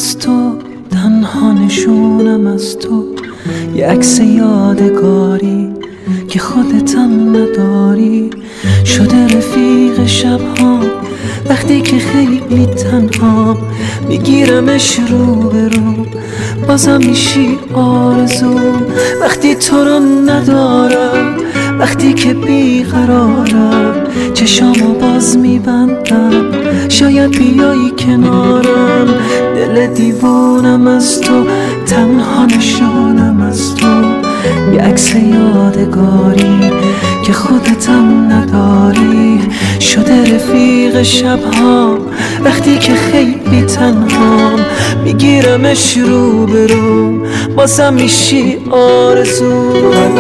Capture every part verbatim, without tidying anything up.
از تو، تنها نشونم از تو، یه عکس یادگاری که خودتم نداری. شده رفیق شبها وقتی که خیلی تنها، میگیرمش رو به رو، بازم میشی آرزوم. وقتی تو رو ندارم، وقتی که بیقرارم، چشامو باز میبندم، شاید بیایی کنارم. دل دیوونم از تو، تنها نشونم از تو، یه عکس یادگاری که خودتم نداری. شده رفیق شبها وقتی که خیلی تنهام، میگیرمش رو به رو، بازم میشی آرزو.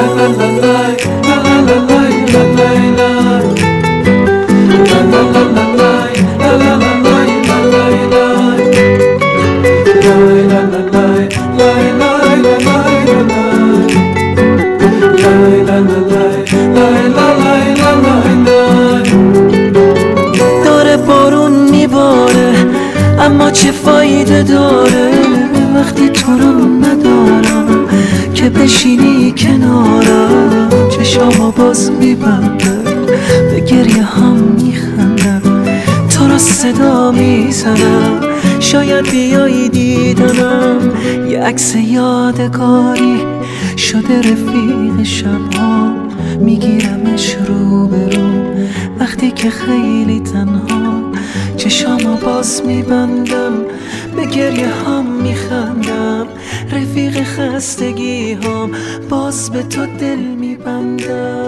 داره بارون میباره اما چه فایده داره وقتی تو رو ندارم که بشینی کنارم. چشامو باز میبندم، به گریه هم میخندم، تو رو صدا میزنم، شاید بیایی دیدنم. یه عکس یادگاری شده رفیق شبها، میگیرمش رو به رو وقتی که خیلی تنها. چشامو باز میبندم، به گریه هم میخندم، رفیق خستگی هم باز به تو دل میبندم.